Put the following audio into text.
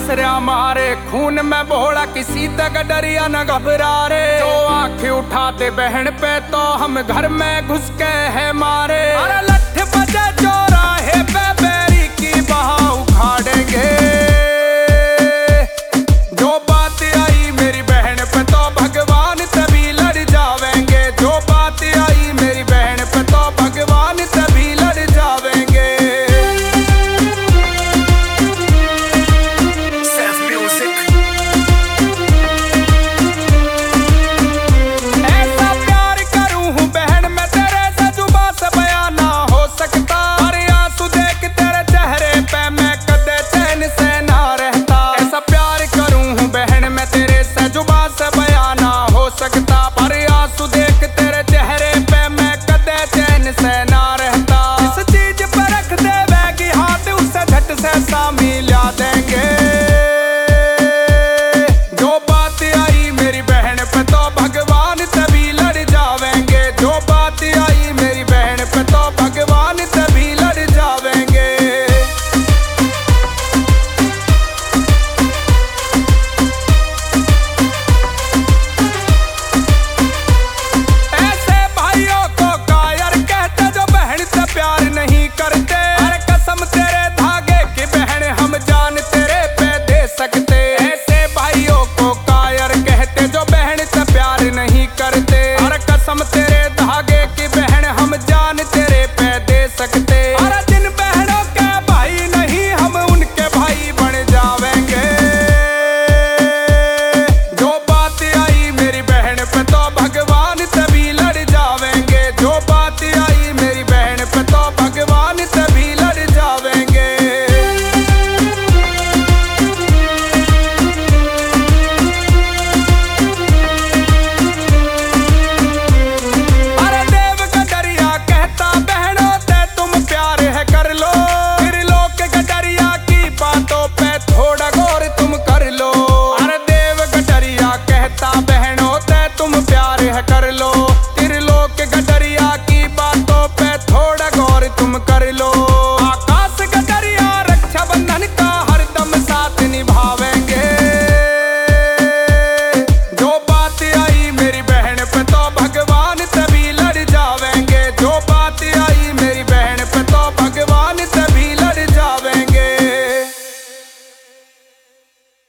रहा मारे खून में बोला किसी तक डरिया न घबरा रे। जो आंखें उठा दे बहन पे तो हम घर में घुस के है मारे। अरे लठ बजे चौराहे पे बेरी की बहा उखाड़ेंगे। जो बात आई मेरी बहन पे तो भगवान तभी लड़ जावेंगे। जो बात आई मेरी बहन पे तो भगवान तभी लड़ जावेंगे। ऐसा प्यार करूं हूं बहन मैं तेरे से जुबां से बयान ना हो सकता। अरे आंसू देख तेरे चेहरे पे मैं कदे चैन से ना रहता। ऐसा प्यार करूं हूं बहन मैं तेरे से जुबां से बयान ना हो सकता। पर आंसू देख तेरे चेहरे पे मैं कदे चैन से ना रहता। इस चीज पर रख दे बैगी हाथ उसे झट से सा मिला देंगे।